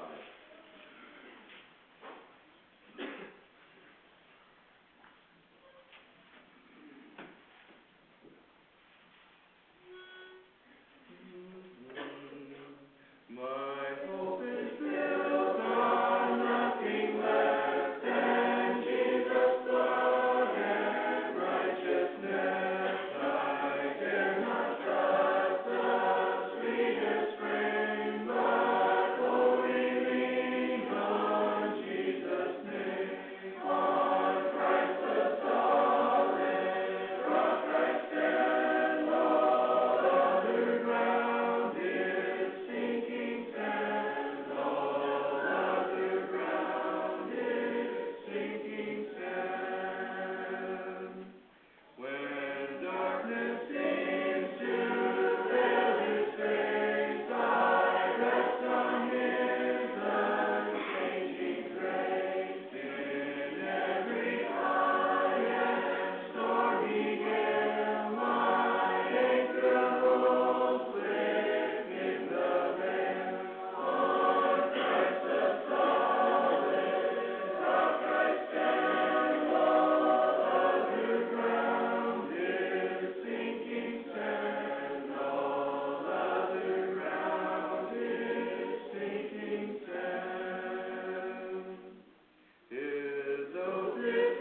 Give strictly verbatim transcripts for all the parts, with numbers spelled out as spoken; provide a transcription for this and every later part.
five. My hope is built on nothing less than Jesus' blood and righteousness. I dare not trust the sweetest frame, but wholly lean on Jesus' name. On Christ the solid rock I stand, all other ground is sinking sand, all other ground is sinking sand. When darkness seems to veil his face, I rest on his unchanging grace. In every high and stormy gale, my anchor holds within the veil. On Christ the solid rock I stand, all other ground is sinking sand, all other ground is sinking sand. His oath is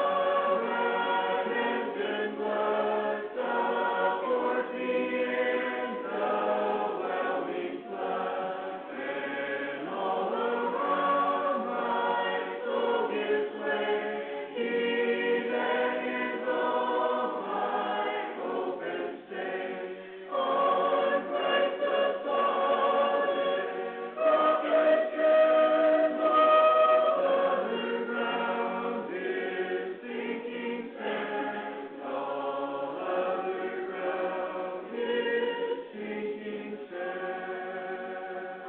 covenant and blood, supports me in the whelming flood. When all around my soul gives way, He then is all my hope and stay. On Christ the solid rock I stand, all other ground is sinking sand, all other ground is sinking sand.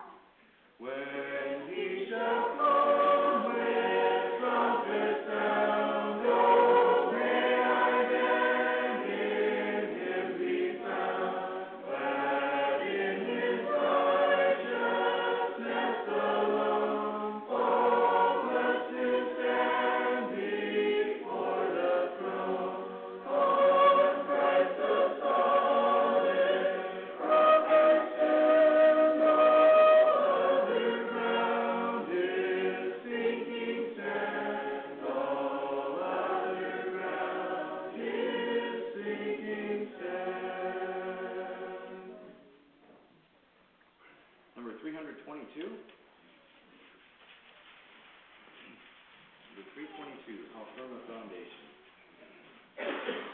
When He shall come with trumpet sound, oh, may I then in Him be found, glad in His righteousness alone, faultless to stand before the throne. On Christ the solid rock I stand, all other ground is sinking sand, all other ground is sinking sand. Number three hundred twenty-two. Number three twenty-two, How Firm a Foundation.